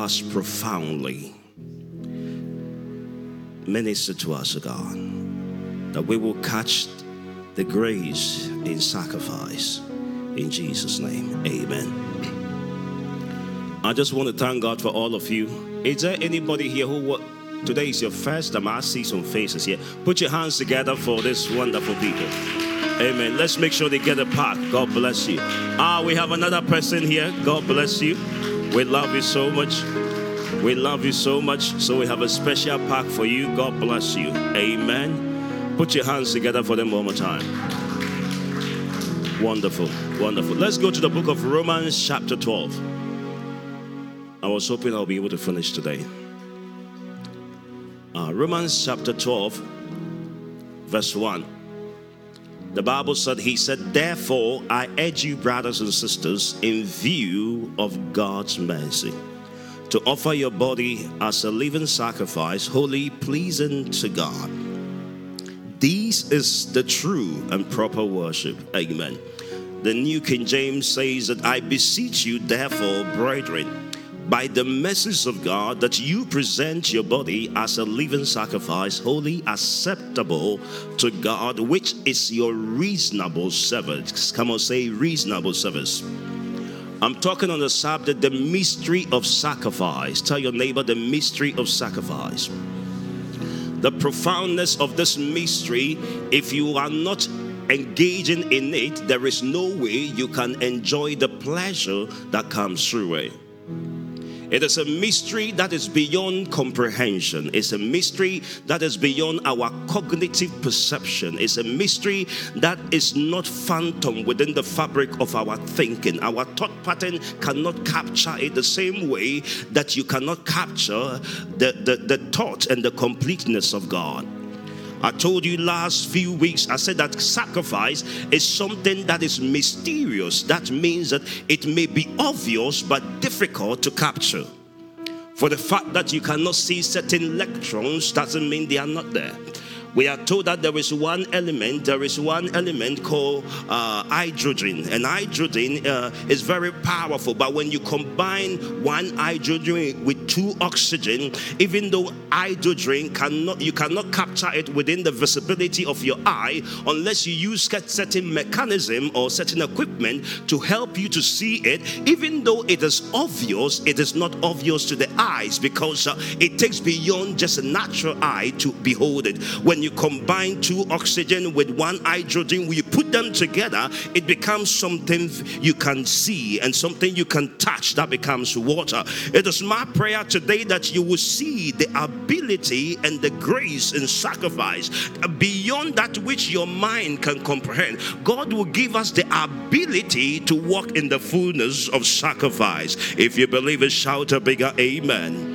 us profoundly. Minister to us, God, that we will catch the grace in sacrifice. In Jesus' name, amen. I just want to thank God for all of you. Is there anybody here who today is your first time? I see some faces here. Put your hands together for this wonderful people. Amen. Let's make sure they get a pack. God bless you. We have another person here. God bless you. We love you so much. We love you so much. So we have a special pack for you. God bless you. Amen. Put your hands together for them one more time. Wonderful. Wonderful. Let's go to the book of Romans chapter 12. I was hoping I'll be able to finish today. Romans chapter 12, verse 1. The Bible said, he said, therefore, I urge you, brothers and sisters, in view of God's mercy, to offer your body as a living sacrifice, holy, pleasing to God. This is the true and proper worship. Amen. The New King James says that I beseech you, therefore, brethren, by the mercies of God, that you present your body as a living sacrifice, holy, acceptable to God, which is your reasonable service. Come on, say reasonable service. I'm talking on the subject, the mystery of sacrifice. Tell your neighbor the mystery of sacrifice. The profoundness of this mystery, if you are not engaging in it, there is no way you can enjoy the pleasure that comes through it. It is a mystery that is beyond comprehension. It's a mystery that is beyond our cognitive perception. It's a mystery that is not phantom within the fabric of our thinking. Our thought pattern cannot capture it the same way that you cannot capture the thought and the completeness of God. I told you last few weeks, I said that sacrifice is something that is mysterious. That means that it may be obvious but difficult to capture. For the fact that you cannot see certain electrons doesn't mean they are not there. We are told that there is one element called hydrogen. And hydrogen is very powerful. But when you combine one hydrogen with two oxygen, even though hydrogen you cannot capture it within the visibility of your eye unless you use certain mechanism or certain equipment to help you to see it. Even though it is obvious, it is not obvious to the eyes because it takes beyond just a natural eye to behold it. When you combine two oxygen with one hydrogen, when you put them together, it becomes something you can see and something you can touch. That becomes water. It is my prayer today that you will see the ability and the grace in sacrifice beyond that which your mind can comprehend. God will give us the ability to walk in the fullness of sacrifice. If you believe it, shout a bigger amen.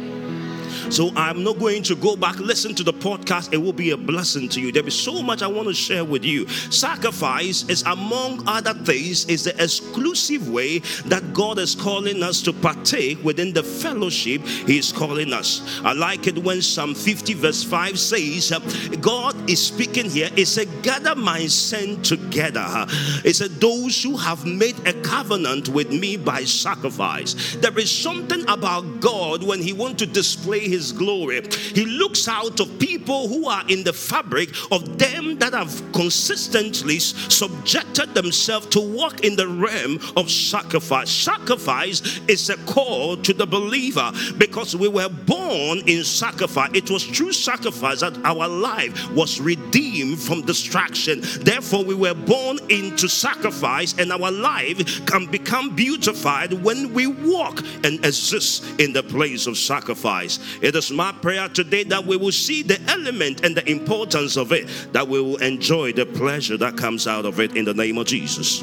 So I'm not going to go back. Listen to the podcast. It will be a blessing to you. There is so much I want to share with you. Sacrifice is, among other things, is the exclusive way that God is calling us to partake within the fellowship He is calling us. I like it when Psalm 50 verse 5 says, God is speaking here. It said, gather my saints together. It said, those who have made a covenant with me by sacrifice. There is something about God when He wants to display His glory. He looks out of people who are in the fabric of them that have consistently subjected themselves to walk in the realm of sacrifice. Sacrifice is a call to the believer because we were born in sacrifice. It was through sacrifice that our life was redeemed from distraction. Therefore, we were born into sacrifice, and our life can become beautified when we walk and exist in the place of sacrifice. It is my prayer today that we will see the element and the importance of it, that we will enjoy the pleasure that comes out of it in the name of Jesus.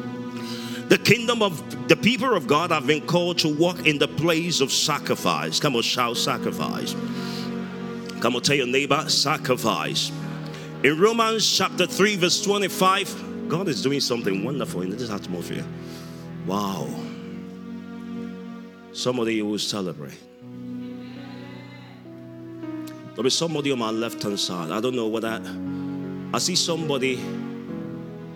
The kingdom of the people of God have been called to walk in the place of sacrifice. Come on, shout sacrifice. Come on, tell your neighbor, sacrifice. In Romans chapter 3 verse 25, God is doing something wonderful in this atmosphere. Wow. Somebody will celebrate. There'll be somebody on my left hand side. I don't know whether I see somebody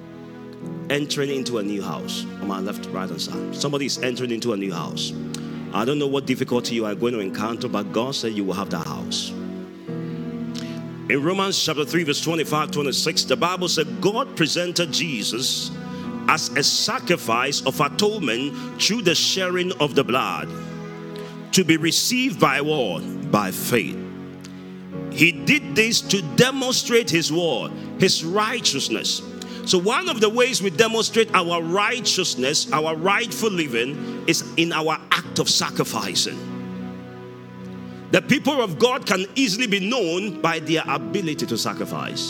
entering into a new house on my left right hand side. Somebody is entering into a new house. I don't know what difficulty you are going to encounter, but God said you will have the house. In Romans chapter 3 verse 25-26, the Bible said God presented Jesus as a sacrifice of atonement through the sharing of the blood, to be received by what? By faith. He did this to demonstrate his word, his righteousness. So one of the ways we demonstrate our righteousness, our rightful living, is in our act of sacrificing. The people of God can easily be known by their ability to sacrifice.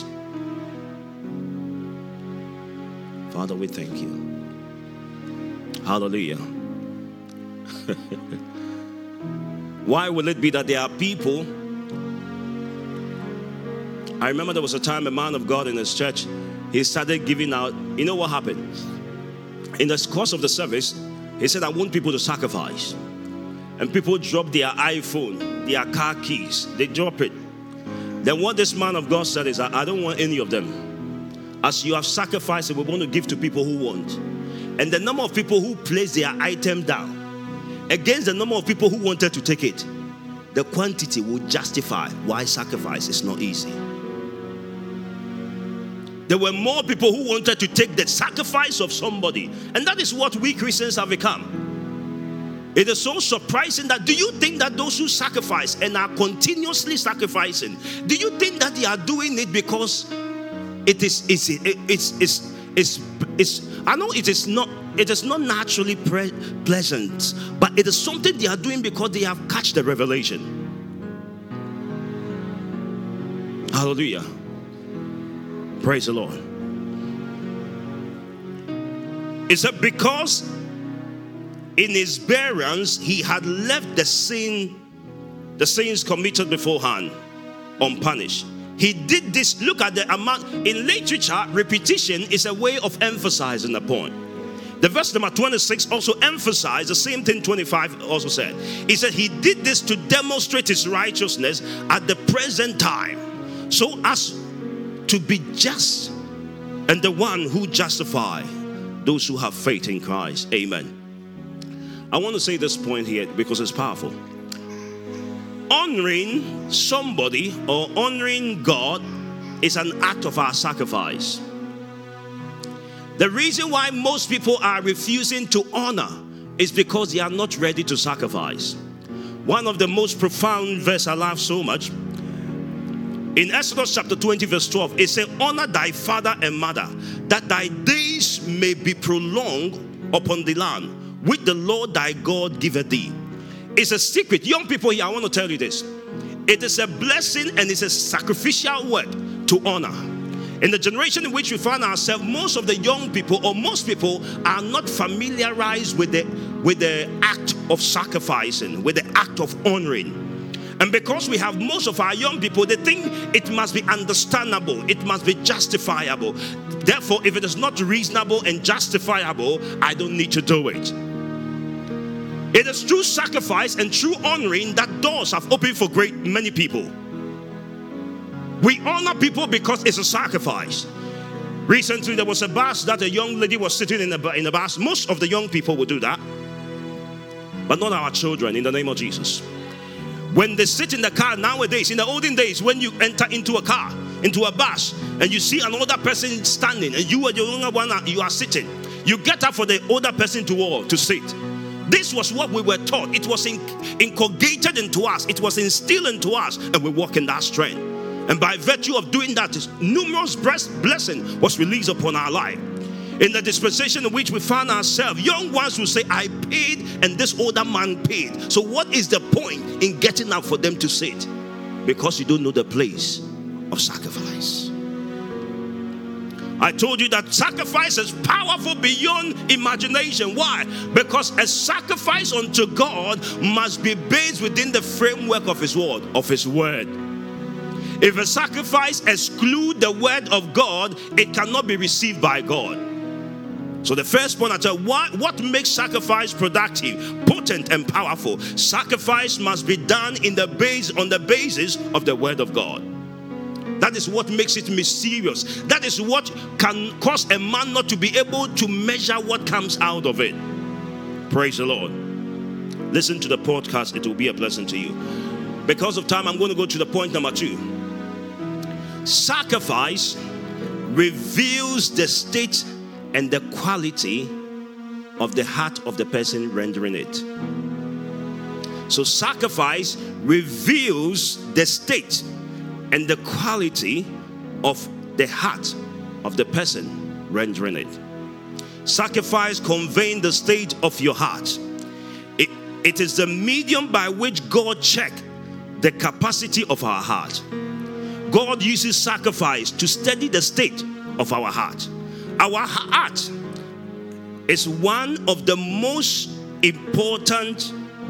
Father, we thank you. Hallelujah. Why will it be that there are people? I remember there was a time a man of God in his church, he started giving out. You know what happened? In the course of the service, he said, I want people to sacrifice. And people drop their iPhone, their car keys, they drop it. Then what this man of God said is, I don't want any of them. As you have sacrificed, we want to give to people who want. And the number of people who placed their item down against the number of people who wanted to take it, the quantity will justify why sacrifice is not easy. There were more people who wanted to take the sacrifice of somebody. And that is what we Christians have become. It is so surprising that, do you think that those who sacrifice and are continuously sacrificing, do you think that they are doing it because it is I know it is not naturally pleasant, but it is something they are doing because they have catch the revelation. Hallelujah. Praise the Lord. It said because in his burials he had left the sins committed beforehand unpunished. He did this. Look at the amount. In literature, repetition is a way of emphasizing the point. The verse number 26 also emphasized the same thing 25 also said. He said he did this to demonstrate his righteousness at the present time, so as to be just and the one who justify those who have faith in Christ. Amen. I want to say this point here because it's powerful. Honoring somebody or honoring God is an act of our sacrifice. The reason why most people are refusing to honor is because they are not ready to sacrifice. One of the most profound verses I love so much, in Exodus chapter 20 verse 12, it says, honor thy father and mother, that thy days may be prolonged upon the land which the Lord thy God giveth thee. It's a secret. Young people here, I want to tell you this. It is a blessing and it's a sacrificial word to honor. In the generation in which we find ourselves, most of the young people or most people are not familiarized with the act of sacrificing, with the act of honoring. And because we have most of our young people, they think it must be understandable, it must be justifiable. Therefore, if it is not reasonable and justifiable, I don't need to do it. It is true sacrifice and true honoring that doors have opened for many people. We honor people because it's a sacrifice. Recently, there was a bus that a young lady was sitting in the bus. Most of the young people will do that, but not our children, in the name of Jesus. When they sit in the car nowadays, in the olden days, when you enter into a car, into a bus, and you see an older person standing, and you are the younger one, you are sitting, you get up for the older person to sit. This was what we were taught. It was inculcated into us. It was instilled into us, and we walk in that strength. And by virtue of doing that, numerous blessing was released upon our life. In the dispensation in which we found ourselves, young ones will say, I paid and this older man paid. So what is the point in getting up for them to sit? Because you don't know the place of sacrifice. I told you that sacrifice is powerful beyond imagination. Why? Because a sacrifice unto God must be based within the framework of His word, If a sacrifice excludes the word of God, it cannot be received by God. So the first point I tell you, what makes sacrifice productive, potent, and powerful? Sacrifice must be done on the basis of the word of God. That is what makes it mysterious. That is what can cause a man not to be able to measure what comes out of it. Praise the Lord. Listen to the podcast, it will be a blessing to you. Because of time, I'm going to go to the point number 2. Sacrifice reveals the state and the quality of the heart of the person rendering it. So sacrifice reveals the state and the quality of the heart of the person rendering it. Sacrifice conveys the state of your heart. It is the medium by which God checks the capacity of our heart. God uses sacrifice to study the state of our heart. Our heart is one of the most important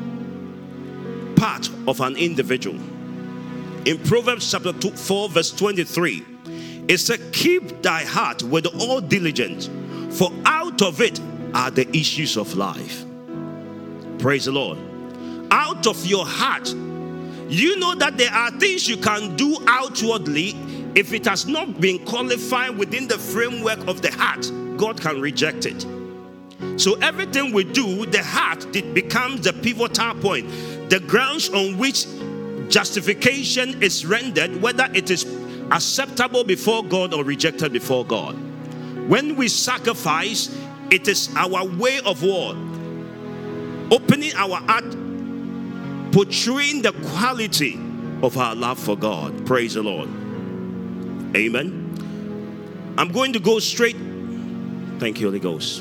part of an individual. In Proverbs chapter 4 verse 23, it says, keep thy heart with all diligence, for out of it are the issues of life. Praise the Lord. Out of your heart, you know that there are things you can do outwardly. If it has not been qualified within the framework of the heart, God can reject it. So everything we do, the heart, it becomes the pivotal point, the grounds on which justification is rendered, whether it is acceptable before God or rejected before God. When we sacrifice, it is our way of war, opening our heart, portraying the quality of our love for God. Praise the Lord. Amen. I'm going to go straight. Thank you, Holy Ghost.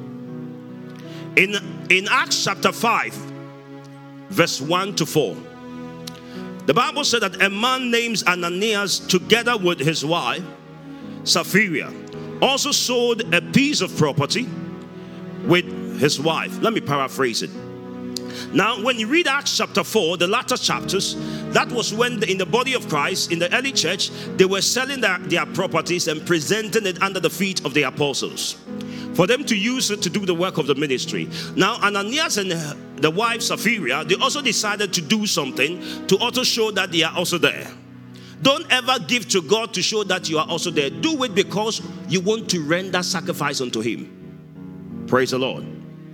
In Acts chapter 5, verse 1 to 4, the Bible said that a man named Ananias, together with his wife Sapphira, also sold a piece of property with his wife. Let me paraphrase it. Now, when you read Acts chapter 4, the latter chapters, that was when in the body of Christ, in the early church, they were selling their properties and presenting it under the feet of the apostles for them to use it to do the work of the ministry. Now, Ananias and the wife Sapphira, they also decided to do something to also show that they are also there. Don't ever give to God to show that you are also there. Do it because you want to render sacrifice unto Him. Praise the Lord.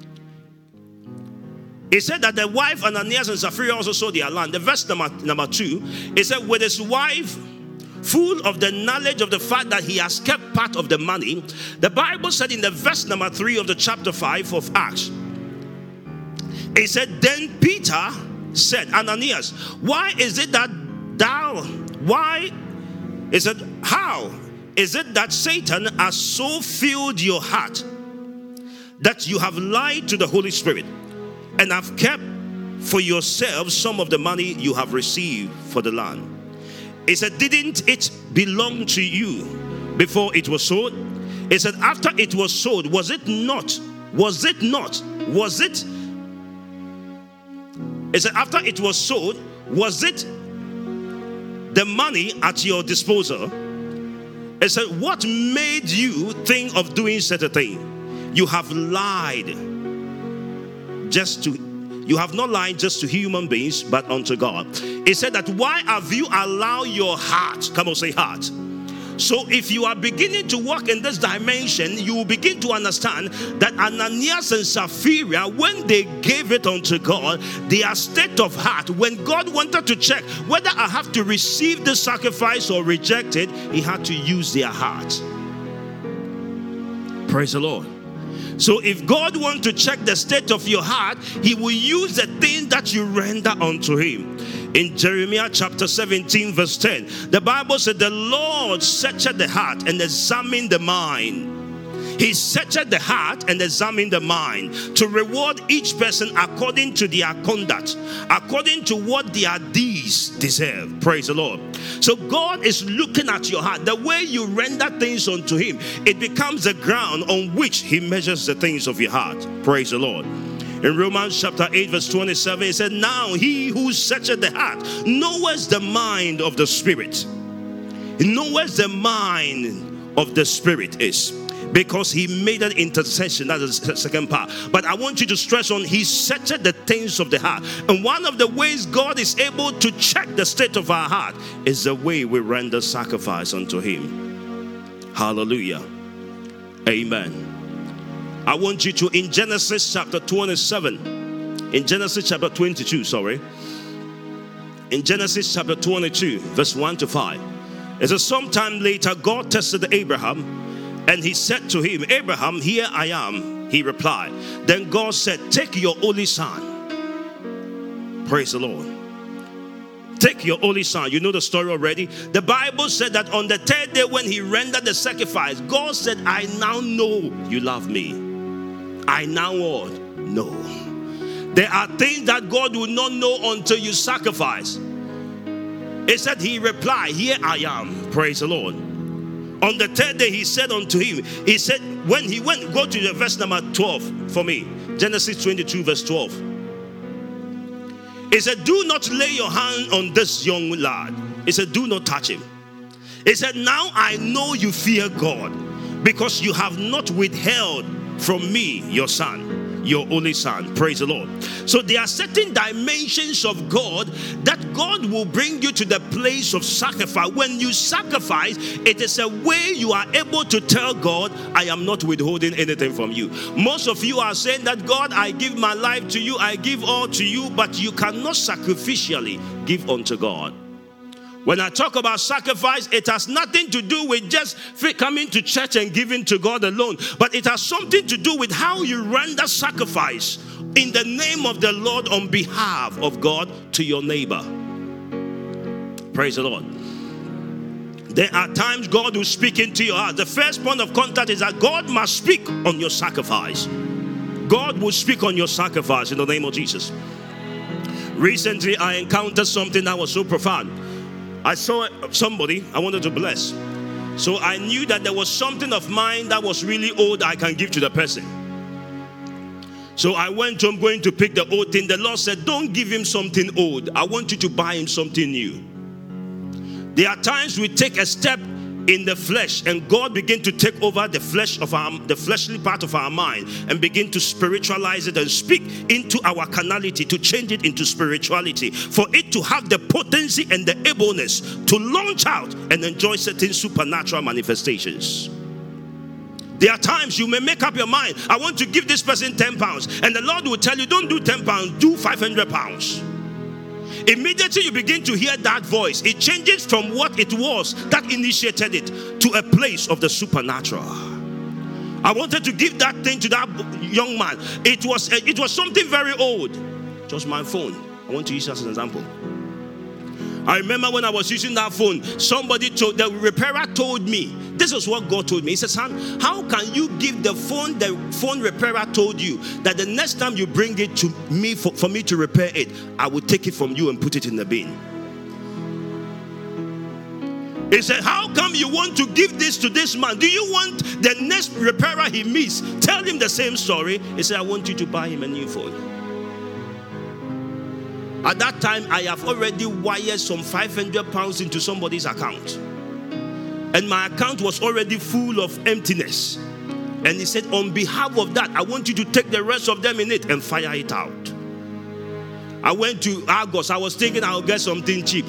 It said that the wife Ananias and Sapphira also sold their land. The verse number 2, it said, with his wife full of the knowledge of the fact that he has kept part of the money, the Bible said in the verse number 3 of the chapter 5 of Acts, it said, then Peter said, Ananias, why is it that how is it that Satan has so filled your heart that you have lied to the Holy Spirit and have kept for yourselves some of the money you have received for the land? It said, didn't it belong to you before it was sold? It said, after it was sold, was it after it was sold, was it the money at your disposal? It said, what made you think of doing such a thing? You have lied you have not lied just to human beings, but unto God. It said that, why have you allowed your heart, come on, say heart. So if you are beginning to walk in this dimension, you will begin to understand that Ananias and Sapphira, when they gave it unto God, their state of heart, when God wanted to check whether I have to receive the sacrifice or reject it, He had to use their heart. Praise the Lord. So if God wants to check the state of your heart, He will use the thing that you render unto Him. In Jeremiah chapter 17 verse 10, the Bible said, the Lord searcheth the heart and examine the mind. He searcheth the heart and examine the mind to reward each person according to their conduct, according to what their deeds deserve. Praise the Lord. So God is looking at your heart. The way you render things unto Him, it becomes the ground on which He measures the things of your heart. Praise the Lord. In Romans chapter 8 verse 27, it said, now He who searcheth the heart knoweth the mind of the Spirit. He knoweth the mind of the Spirit is, because He made an intercession. That is the second part. But I want you to stress on, He searcheth the things of the heart. And one of the ways God is able to check the state of our heart is the way we render sacrifice unto Him. Hallelujah. Amen. I want you to, in Genesis chapter 27, In Genesis chapter 22, in Genesis chapter 22, verse 1 to 5. It says, sometime later, God tested Abraham, and he said to him, Abraham, here I am. He replied. Then God said, take your only son. Praise the Lord. Take your only son. You know the story already. The Bible said that on the third day when he rendered the sacrifice, God said, I now know you love me. I now know. There are things that God will not know until you sacrifice. It said he replied, here I am. Praise the Lord. On the third day he said unto him, he said, when he went, go to the verse number 12 for me. Genesis 22 verse 12. He said, do not lay your hand on this young lad. He said, do not touch him. He said, now I know you fear God, because you have not withheld from me your son, your only son. Praise the Lord. So there are certain dimensions of God that God will bring you to the place of sacrifice. When you sacrifice, it is a way you are able to tell God, I am not withholding anything from you. Most of you are saying that, God, I give my life to you, I give all to you, but you cannot sacrificially give unto God. When I talk about sacrifice, it has nothing to do with just coming to church and giving to God alone, but it has something to do with how you render sacrifice in the name of the Lord on behalf of God to your neighbor. Praise the Lord. There are times God will speak into your heart. The first point of contact is that God must speak on your sacrifice. God will speak on your sacrifice in the name of Jesus. Recently, I encountered something that was so profound. I saw somebody I wanted to bless. So I knew that there was something of mine that was really old I can give to the person. So I went to, I'm going to pick the old thing. The Lord said, don't give him something old. I want you to buy him something new. There are times we take a step in the flesh, and God begin to take over the flesh of the fleshly part of our mind, and begin to spiritualize it and speak into our carnality, to change it into spirituality, for it to have the potency and the ableness to launch out and enjoy certain supernatural manifestations. There are times you may make up your mind, I want to give this person 10 pounds, and the Lord will tell you, don't do 10 pounds, do 500 pounds. Immediately you begin to hear that voice. It changes from what it was that initiated it to a place of the supernatural. I wanted to give that thing to that young man. It was something very old. Just my phone. I want to use it as an example. I remember when I was using that phone, the repairer told me, this is what God told me. He said, son, how can you give the phone repairer told you that the next time you bring it to me for me to repair it, I will take it from you and put it in the bin. He said, how come you want to give this to this man? Do you want the next repairer he meets, tell him the same story? He said, I want you to buy him a new phone. At that time, I have already wired some 500 pounds into somebody's account. And my account was already full of emptiness. And he said, on behalf of that, I want you to take the rest of them in it and fire it out. I went to Argos. I was thinking I'll get something cheap.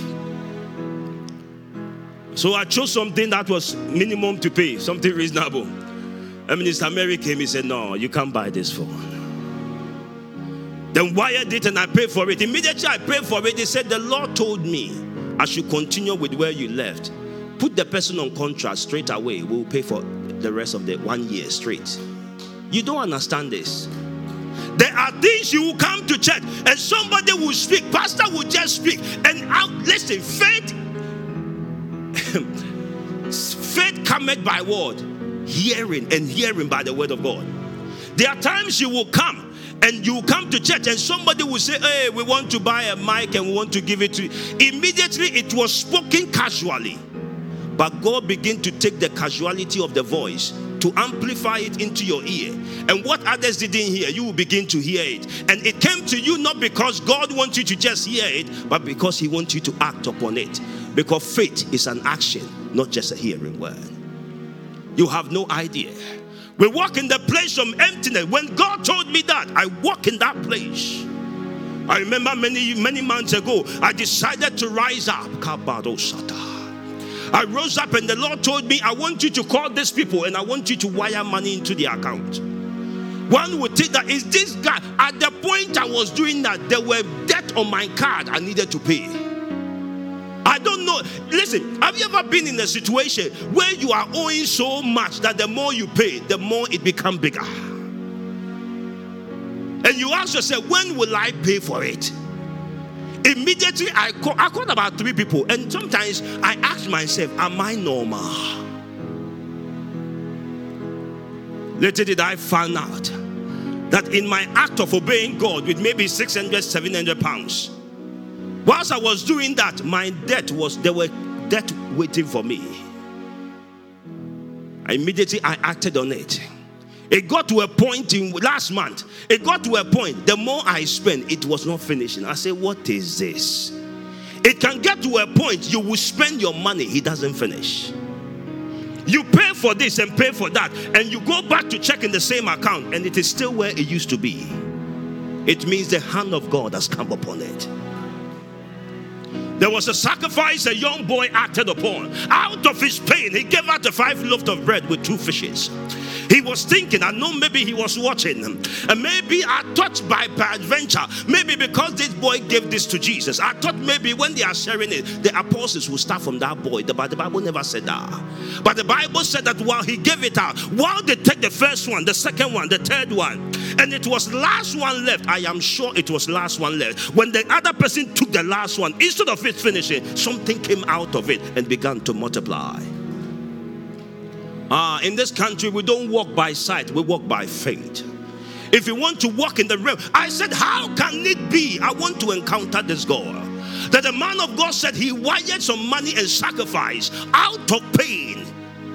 So I chose something that was minimum to pay, something reasonable. And Minister Mary came, he said, no, you can't buy this phone. Then wired it and I paid for it. Immediately I paid for it. They said, the Lord told me I should continue with where you left. Put the person on contract straight away. We'll pay for the rest of the 1 year straight. You don't understand this. There are things you will come to church and somebody will speak. Pastor will just speak. And listen, faith cometh by word. Hearing, and hearing by the word of God. There are times you will come and you come to church and somebody will say, hey, we want to buy a mic and we want to give it to you. Immediately it was spoken casually. But God began to take the casuality of the voice to amplify it into your ear. And what others didn't hear, you will begin to hear it. And it came to you not because God wants you to just hear it, but because he wants you to act upon it. Because faith is an action, not just a hearing word. You have no idea. We walk in the place of emptiness. When God told me that, I walk in that place. I remember many months ago, I decided to rise up. I rose up and the Lord told me, I want you to call these people and I want you to wire money into their account. One would think that is this guy. At the point I was doing that, there were debt on my card I needed to pay. I don't know. Listen, have you ever been in a situation where you are owing so much that the more you pay, the more it becomes bigger? And you ask yourself, when will I pay for it? Immediately I called about 3 people, and sometimes I ask myself, am I normal? Later did I find out that in my act of obeying God with maybe 600, 700 pounds, whilst I was doing that, my debt was, there were debt waiting for me. Immediately I acted on it. It got to a point in last month. It got to a point, the more I spent, it was not finishing. I said, what is this? It can get to a point you will spend your money, it doesn't finish. You pay for this and pay for that, and you go back to check in the same account, and it is still where it used to be. It means the hand of God has come upon it. There was a sacrifice a young boy acted upon. Out of his pain, he gave out the 5 loaves of bread with 2 fishes. He was thinking, I know maybe he was watching, and maybe I thought by adventure, maybe because this boy gave this to Jesus, I thought maybe when they are sharing it, the apostles will start from that boy. But the Bible never said that. But the Bible said that while he gave it out, while they take the first one, the second one, the third one, and it was last one left, I am sure it was last one left. When the other person took the last one, instead of it finishing, something came out of it and began to multiply. In this country, we don't walk by sight, we walk by faith. If you want to walk in the realm, I said, how can it be? I want to encounter this God. That the man of God said he wired some money and sacrifice out of pain.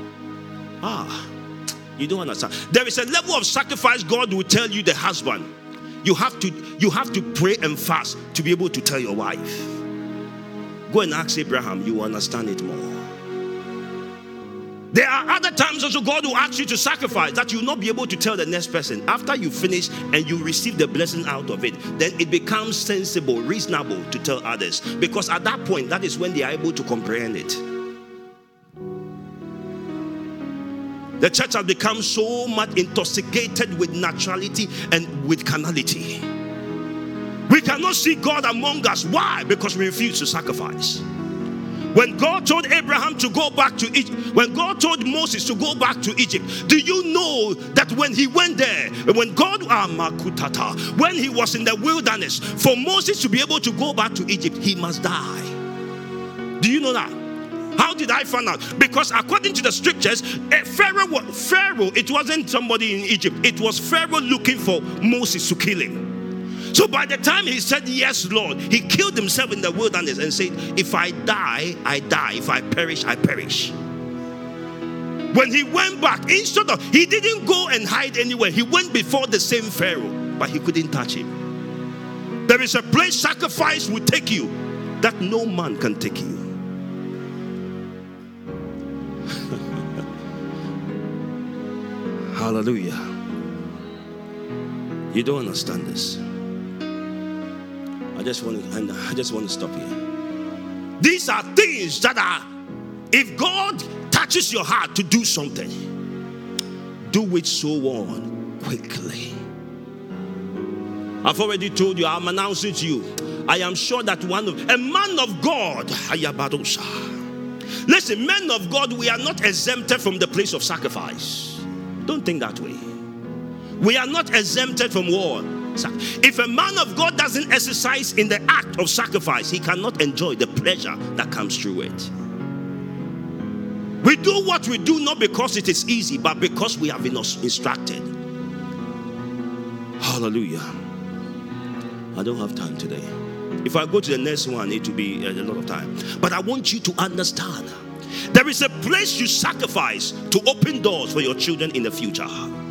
You don't understand. There is a level of sacrifice God will tell you, the husband. You have to pray and fast to be able to tell your wife. Go and ask Abraham, you will understand it more. There are other times also God will ask you to sacrifice that you will not be able to tell the next person. After you finish and you receive the blessing out of it, then it becomes sensible, reasonable to tell others. Because at that point, that is when they are able to comprehend it. The church has become so much intoxicated with naturality and with carnality. We cannot see God among us. Why? Because we refuse to sacrifice. When God told Abraham to go back to Egypt, when God told Moses to go back to Egypt, do you know that when he went there, when God, when he was in the wilderness, for Moses to be able to go back to Egypt, he must die. Do you know that? How did I find out? Because according to the scriptures, Pharaoh, it wasn't somebody in Egypt. It was Pharaoh looking for Moses to kill him. So by the time he said, yes, Lord, he killed himself in the wilderness and said, if I die, I die. If I perish, I perish. When he went back, he didn't go and hide anywhere. He went before the same Pharaoh, but he couldn't touch him. There is a place sacrifice will take you that no man can take you. Hallelujah. You don't understand this. I just want to stop here. These are things that are, if God touches your heart to do something, do it so on quickly. I've already told you, I'm announcing to you, I am sure that a man of God, listen, men of God, we are not exempted from the place of sacrifice. Don't think that way. We are not exempted from war. If a man of God doesn't exercise in the act of sacrifice, he cannot enjoy the pleasure that comes through it. We do what we do not because it is easy, but because we have been instructed. Hallelujah. I don't have time today. If I go to the next one, it will be a lot of time. But I want you to understand, there is a place you sacrifice to open doors for your children in the future.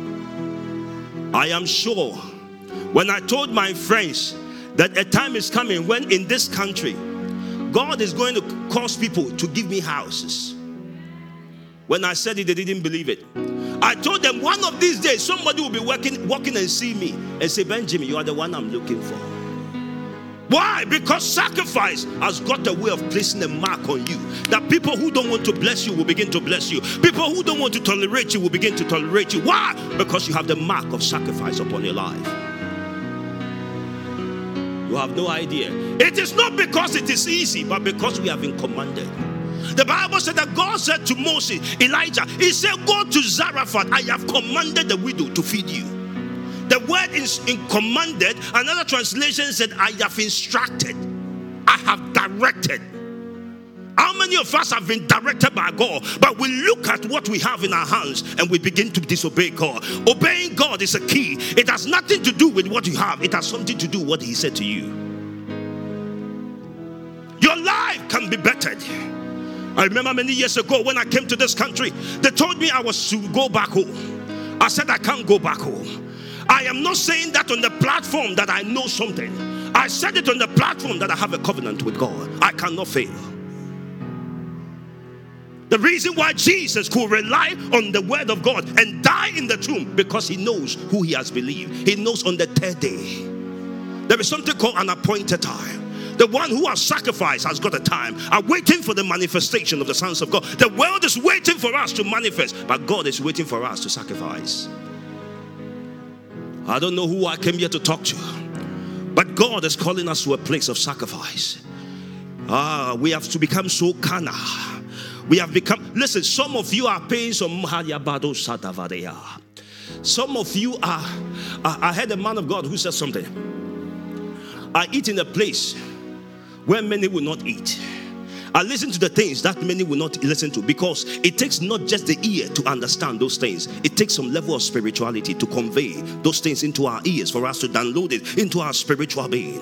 I am sure when I told my friends that a time is coming when in this country God is going to cause people to give me houses, when I said it, they didn't believe it. I told them one of these days somebody will be walking and see me and say, Benjamin, you are the one I'm looking for. Why? Because sacrifice has got a way of placing a mark on you. That people who don't want to bless you will begin to bless you. People who don't want to tolerate you will begin to tolerate you. Why? Because you have the mark of sacrifice upon your life. You have no idea. It is not because it is easy, but because we have been commanded. The Bible said that God said to Moses, Elijah, he said, go to Zarephath. I have commanded the widow to feed you. The word is in commanded. Another translation said, I have instructed. I have directed. How many of us have been directed by God, but we look at what we have in our hands and we begin to disobey God? Obeying God is a key. It has nothing to do with what you have. It has something to do with what he said to you. Your life can be bettered. I remember many years ago when I came to this country, they told me I was to go back home. I said I can't go back home. I am not saying that on the platform that I know something. I said it on the platform that I have a covenant with God. I cannot fail. The reason why Jesus could rely on the word of God and die in the tomb, because he knows who he has believed. He knows on the third day. There is something called an appointed time. The one who has sacrificed has got a time. I'm waiting for the manifestation of the sons of God. The world is waiting for us to manifest, but God is waiting for us to sacrifice. I don't know who I came here to talk to, but God is calling us to a place of sacrifice. We have to become so carnal. We have become, listen, some of you are paying some. Some of you are, I heard a man of God who said something. I eat in a place where many will not eat. I listen to the things that many will not listen to, because it takes not just the ear to understand those things. It takes some level of spirituality to convey those things into our ears, for us to download it into our spiritual being.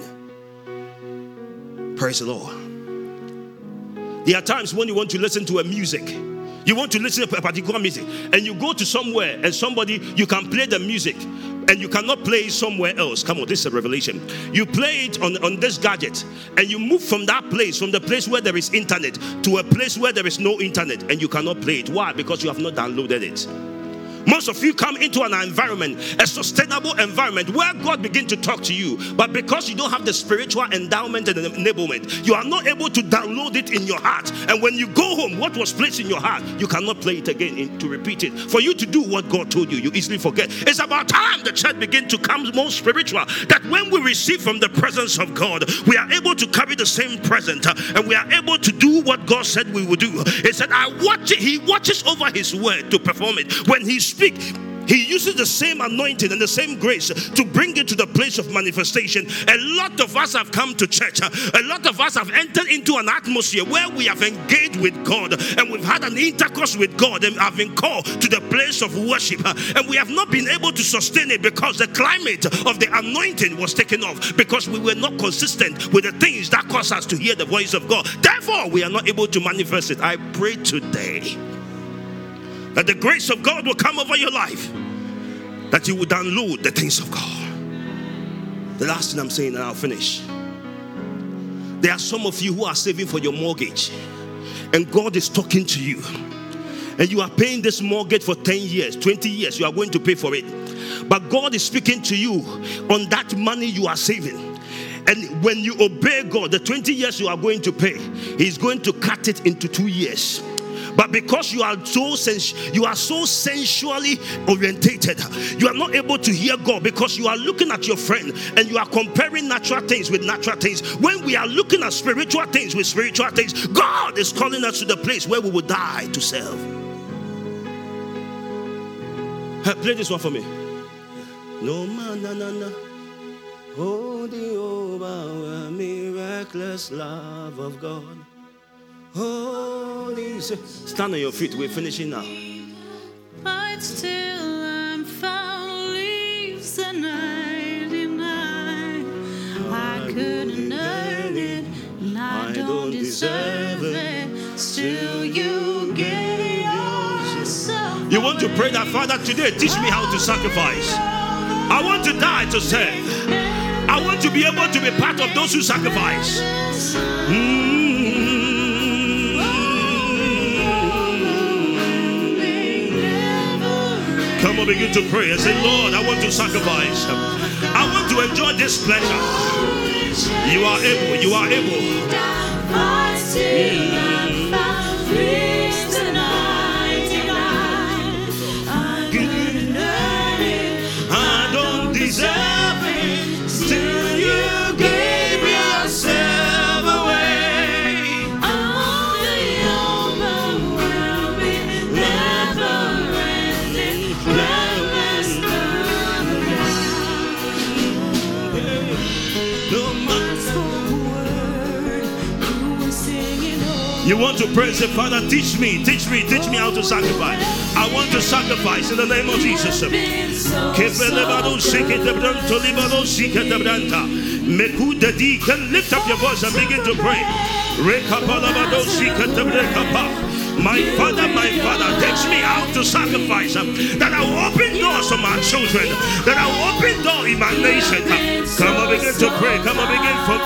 Praise the Lord. There are times when you want to listen to a music. You want to listen to a particular music, and you go to somewhere and somebody, you can play the music and you cannot play it somewhere else. Come on, this is a revelation. You play it on this gadget, and you move from that place, from the place where there is internet to a place where there is no internet, and you cannot play it. Why? Because you have not downloaded it. Most of you come into an environment, a sustainable environment, where God begins to talk to you, but because you don't have the spiritual endowment and enablement, you are not able to download it in your heart. And when you go home, what was placed in your heart, you cannot play it again to repeat it. For you to do what God told you, you easily forget. It's about time the church begins to come more spiritual, that when we receive from the presence of God, we are able to carry the same present, and we are able to do what God said we would do. He said, he watches over his word to perform it. When he speak, he uses the same anointing and the same grace to bring it to the place of manifestation. A lot of us have come to church. A lot of us have entered into an atmosphere where we have engaged with God, and we've had an intercourse with God, and have been called to the place of worship, and we have not been able to sustain it because the climate of the anointing was taken off, because we were not consistent with the things that cause us to hear the voice of God. Therefore, we are not able to manifest it. I pray today that the grace of God will come over your life, that you will download the things of God. The last thing I'm saying, and I'll finish. There are some of you who are saving for your mortgage, and God is talking to you, and you are paying this mortgage for 10 years, 20 years, you are going to pay for it. But God is speaking to you on that money you are saving. And when you obey God, the 20 years you are going to pay, He's going to cut it into 2 years. But because you are so sensually orientated, you are not able to hear God, because you are looking at your friend and you are comparing natural things with natural things. When we are looking at spiritual things with spiritual things, God is calling us to the place where we will die to serve. Play this one for me. No man, no. Oh, the overwhelming miraculous love of God. Holy, stand on your feet. We're finishing now. But still I'm found, leaves the 99. I couldn't earn it, and I don't deserve it. Still you gave yourself. You want to pray that, Father, today teach me how to sacrifice. I want to die to serve. I want to be able to be part of those who sacrifice. Come on, begin to pray and say, Lord, I want to sacrifice. I want to enjoy this pleasure. You are able. You are able. I don't deserve it. Still you gave yourself away. All the overwhelming, never-ending, endless love. No matter. You want to pray, say, Father, teach me how to sacrifice. I want to sacrifice in the name of Jesus. Lift up your voice and begin to pray. My Father, teach me how to sacrifice. That I will open doors for my children. That I will open doors in my nation. Come on, begin to pray. Come on, begin from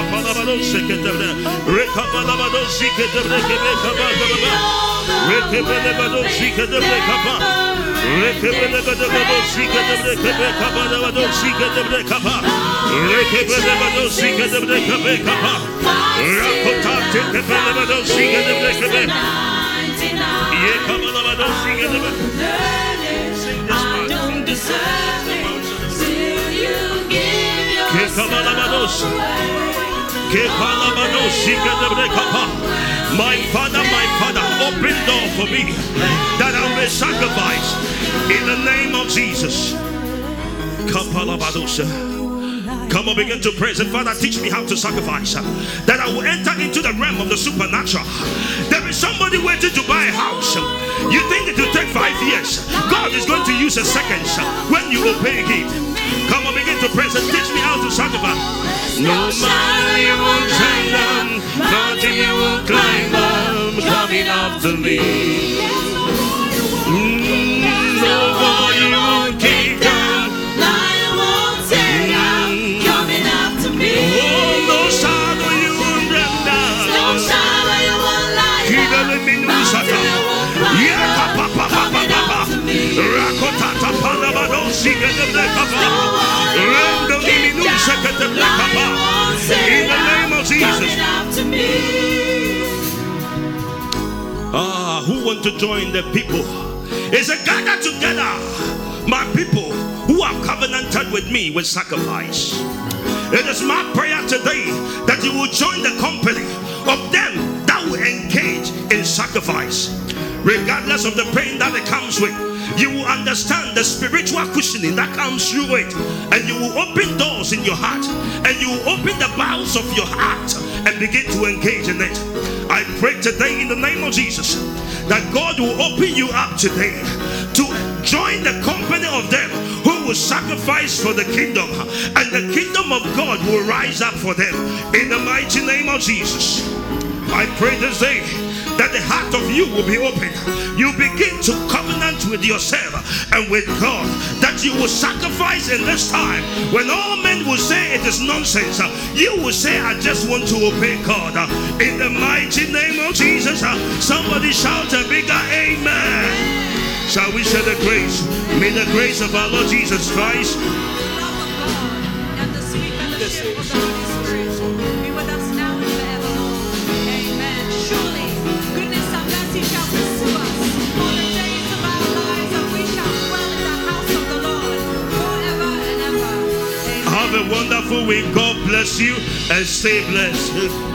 I don't deserve it. Still you give yourself My Father, open door for me that I may sacrifice in the name of Jesus. Come on, begin to praise and Father, teach me how to sacrifice, that I will enter into the realm of the supernatural. There is somebody waiting to buy a house. You think it will take 5 years. God is going to use a second when you obey Him. Come on, begin to praise and teach me how to sacrifice. No matter you won't change them, nothing you won't climb them, coming after me. No more you won't keep them, you won't tear down, coming after me. Oh, no shadow you won't bring down, No shadow you won't light keep down, them in the mountain you won't climb down, coming after me. Rakotata palabado sika de brekapa. Rando diminu sekete brekapa. In the name of Jesus. Who want to join the people? It's a gather together, my people who have covenanted with me with sacrifice. It is my prayer today that you will join the company of them that will engage in sacrifice. Regardless of the pain that it comes with, you will understand the spiritual cushioning that comes through it, and you will open doors in your heart, and you will open the bowels of your heart and begin to engage in it. I pray today in the name of Jesus that God will open you up today to join the company of them who will sacrifice for the kingdom, and the kingdom of God will rise up for them in the mighty name of Jesus. I pray this day that the heart of you will be open. You begin to covenant with yourself and with God, that you will sacrifice in this time when all men will say it is nonsense. You will say, I just want to obey God. In the mighty name of Jesus, somebody shout a bigger amen. Shall we share the grace? May the grace of our Lord Jesus Christ, The love of God and the sweet fellowship of the Holy Spirit be with us now and forevermore. Amen. Surely goodness and mercy shall pursue us all the days of our lives, and we shall dwell in the house of the Lord forever and ever. Amen. have a wonderful week. God bless you and stay blessed.